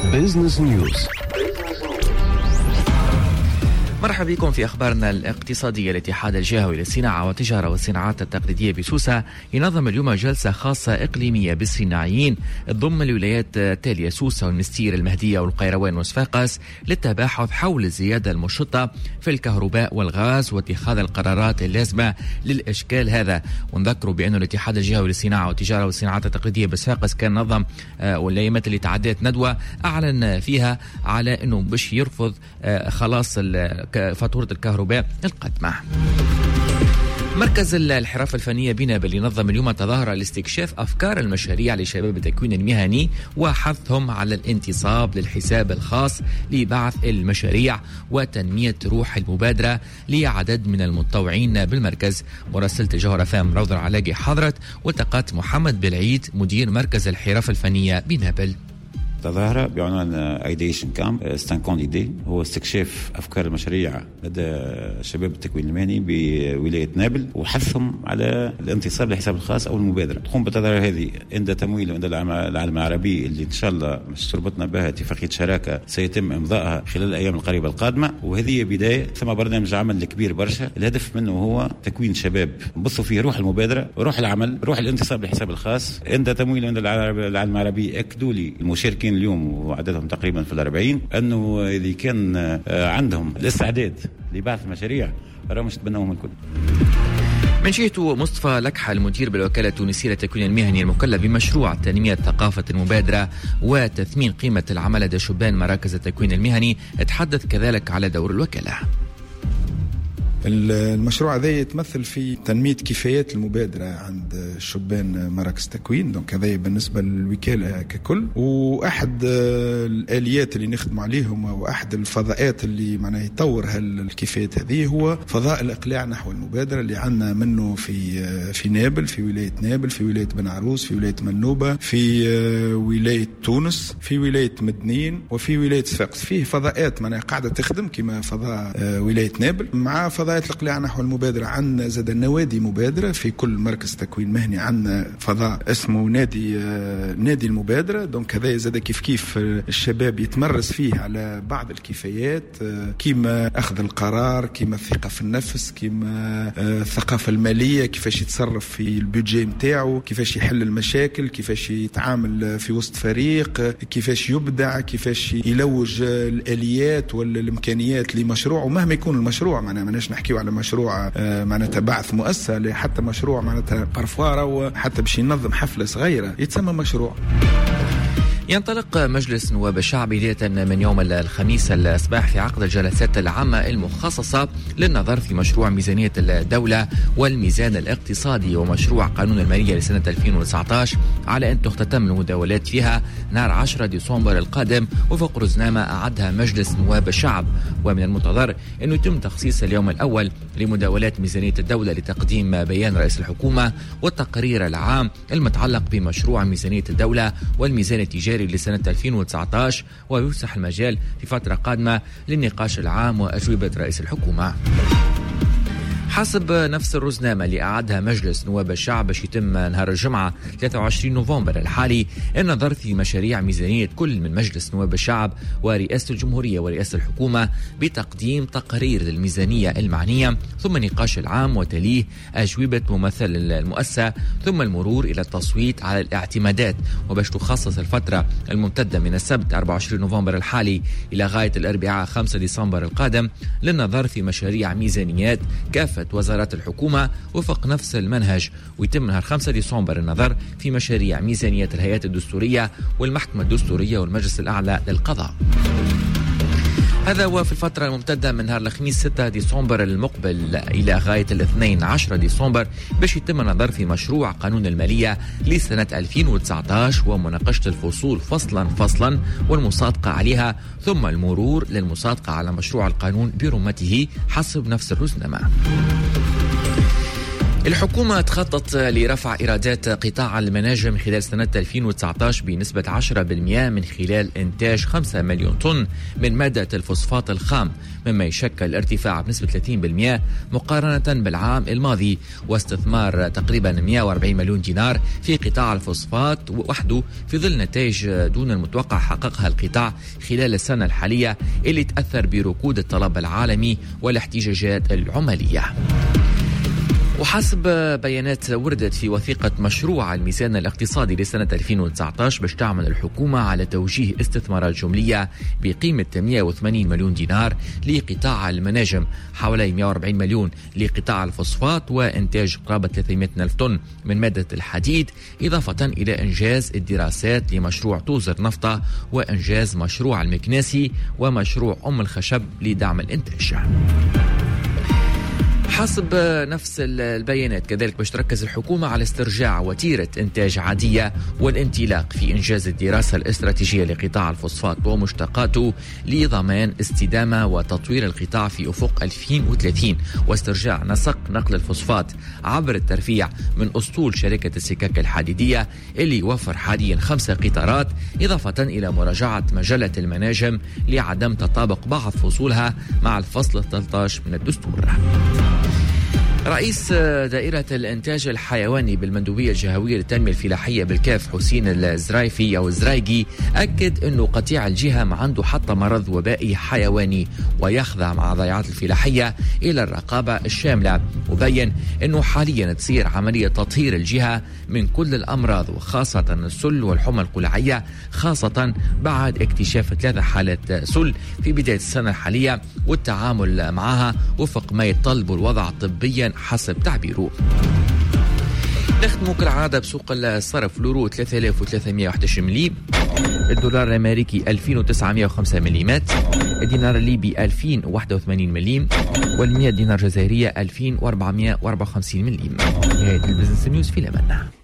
بيزنس نيوز. مرحبا بكم في أخبارنا الاقتصادية. الاتحاد الجهوي للصناعة والتجارة والصناعات التقليدية بسوسة ينظم اليوم جلسة خاصة إقليمية بالصناعيين تضم الولايات تالية سوسة والمستير المهدية والقيروان وصفاقس للتباحث حول الزيادة المشطة في الكهرباء والغاز واتخاذ القرارات اللازمة للإشكال هذا. ونذكروا بأن الاتحاد الجهوي للصناعة والتجارة والصناعات التقليدية بصفاقس كان نظم والأيامات اللي تعدت ندوة أعلن فيها على أنه باش يرفض خلاص فاتورة الكهرباء القادمة. مركز الحرف الفنية بنابل ينظم اليوم تظاهرة لاستكشاف أفكار المشاريع لشباب التكوين المهني وحثهم على الانتصاب للحساب الخاص لبعث المشاريع وتنمية روح المبادرة لعدد من المتطوعين بالمركز. مراسلة جوهرة فام روضة العلاقي حضرت والتقت محمد بالعيد مدير مركز الحرف الفنية بنابل. تظاهرة بعنوان ايديشن كامب استنكون ايدي، هو استكشاف افكار المشاريع لدى شباب التكوين المهني بولاية نابل وحثهم على الانتصاب للحساب الخاص او المبادرة. تقوم بالتظاهرة هذه عند تمويل عند العالم العربي اللي ان شاء الله تربطنا بها اتفاقية شراكة سيتم امضائها خلال الايام القريبة القادمة، وهذه بداية. ثم برنامج عمل كبير برشا الهدف منه هو تكوين شباب نبثوا فيه روح المبادرة، روح العمل، روح الانتصاب للحساب الخاص. عند تمويل عند العالم العربي اكدوا لي المشاركين اليوم وعددهم تقريبا في 40 أنه إذا كان عندهم الاستعداد لبعث المشاريع راهم يتبنوهم الكل. من جهته مصطفى لكحة المدير بالوكالة التونسية للتكوين المهني المكلف بمشروع تنمية ثقافة المبادرة وتثمين قيمة العمل لدى شبان مراكز التكوين المهني تحدث كذلك على دور الوكالة. المشروع هذا يتمثل في تنمية كفايات المبادرة عند شبان مراكز التكوين، دونك هذا بالنسبة للوكالة ككل. وأحد الآليات اللي نخدم عليهم وأحد الفضاءات اللي معناه يطور هالكفايات هذه هو فضاء الإقلاع نحو المبادرة اللي عندنا منه في نابل، في ولاية نابل، في ولاية بن عروس، في ولاية منوبة، في ولاية تونس، في ولاية مدنين، وفي ولاية صفاقس. فيه فضاءات معناه قاعدة تخدم كما فضاء ولاية نابل مع فضاء الإقلاع نحو المبادرة. عندنا زاد نوادي مبادرة في كل مركز تكوين مهني، عندنا فضاء اسمه نادي المبادرة. دونك هذا زاد كيف الشباب يتمرس فيه على بعض الكفايات كيما أخذ القرار، كيما الثقة في النفس، كيما الثقافة المالية، كيفاش يتصرف في البيدجي متاعه، كيفاش يحل المشاكل، كيفاش يتعامل في وسط فريق، كيفاش يبدع، كيفاش يلوج الآليات والإمكانيات لمشروع. ومهما يكون المشروع معناش نحكيو على مشروع معناتها بعث مؤسسة، حتى مشروع معناتها بارفوارا وحتى باش ينظم حفلة صغيرة يتسمى مشروع. ينطلق مجلس نواب الشعب بداية من يوم الخميس الصباح في عقد الجلسات العامة المخصصة للنظر في مشروع ميزانية الدولة والميزان الاقتصادي ومشروع قانون المالية لسنة 2019 على أن تختتم المداولات فيها نهار 10 ديسمبر القادم وفق رزنامة أعدها مجلس نواب الشعب. ومن المنتظر أنه يتم تخصيص اليوم الأول لمداولات ميزانية الدولة لتقديم بيان رئيس الحكومة والتقرير العام المتعلق بمشروع ميزانية الدولة والميزان التجاري لسنة 2019، ويفسح المجال في فترة قادمة للنقاش العام وأجوبة رئيس الحكومة. حسب نفس الرزنامة اللي أعدها مجلس نواب الشعب باش يتم نهار الجمعة 23 نوفمبر الحالي النظر في مشاريع ميزانية كل من مجلس نواب الشعب ورئاسة الجمهورية ورئاسة الحكومة بتقديم تقرير للميزانية المعنية، ثم نقاش العام وتليه أجوبة ممثل المؤسسة، ثم المرور إلى التصويت على الاعتمادات. وباش تخصص الفترة الممتدة من السبت 24 نوفمبر الحالي إلى غاية الأربعاء 5 ديسمبر القادم للنظر في مشاريع ميزانيات كافة وزارات الحكومة وفق نفس المنهج. ويتم نهار 5 ديسمبر النظر في مشاريع ميزانية الهيئات الدستورية والمحكمة الدستورية والمجلس الأعلى للقضاء. هذا هو في الفترة الممتدة من نهار الخميس 6 ديسمبر المقبل إلى غاية الاثنين 10 ديسمبر باش يتم النظر في مشروع قانون المالية لسنة 2019 ومناقشة الفصول فصلا والمصادقة عليها، ثم المرور للمصادقة على مشروع القانون برمته حسب نفس الرزنامة. الحكومة تخطط لرفع إيرادات قطاع المناجم خلال سنة 2019 بنسبة 10% من خلال إنتاج 5 مليون طن من مادة الفوسفات الخام، مما يشكل ارتفاع بنسبة 30% مقارنة بالعام الماضي، واستثمار تقريبا 140 مليون دينار في قطاع الفوسفات وحده في ظل نتائج دون المتوقع حققها القطاع خلال السنة الحالية اللي تأثر بركود الطلب العالمي والاحتجاجات العمالية. وحسب بيانات وردت في وثيقة مشروع الميزان الاقتصادي لسنة 2019 باش تعمل الحكومة على توجيه استثمارات جملية بقيمة 180 مليون دينار لقطاع المناجم، حوالي 140 مليون لقطاع الفوسفات وإنتاج قرابة 300 ألف طن من مادة الحديد، إضافة إلى إنجاز الدراسات لمشروع توزر نفطة وإنجاز مشروع المكناسي ومشروع الخشب لدعم الإنتاج. حسب نفس البيانات كذلك باش تركز الحكومة على استرجاع وتيرة إنتاج عادية والانطلاق في إنجاز الدراسة الاستراتيجية لقطاع الفوسفات ومشتقاته لضمان استدامة وتطوير القطاع في أفق 2030، واسترجاع نسق نقل الفوسفات عبر الترفيع من أسطول شركة السكك الحديدية اللي يوفر حاليا 5 قطارات، إضافة إلى مراجعة مجلة المناجم لعدم تطابق بعض فصولها مع الفصل 13 من الدستور. رئيس دائرة الإنتاج الحيواني بالمندوبية الجهوية للتنمية الفلاحية بالكاف حسين الزرايفي أو الزرايقي أكد أنه قطيع الجهة ما عنده حتى مرض وبائي حيواني ويخضع مع ضيعات الفلاحية إلى الرقابة الشاملة، وبين أنه حاليا تصير عملية تطهير الجهة من كل الأمراض وخاصة السل والحمى القلعية، خاصة بعد اكتشاف 3 حالات سل في بداية السنة الحالية والتعامل معها وفق ما يطلب الوضع طبيا حسب تعبيره. نختم كالعادة بسوق الصرف. اليورو 3311 مليم، الدولار الأمريكي 2905 مليمات، الدينار الليبي 2081 مليم، وال100 دينار جزائرية 2454 مليم. نهاية البزنس نيوز في الأمان.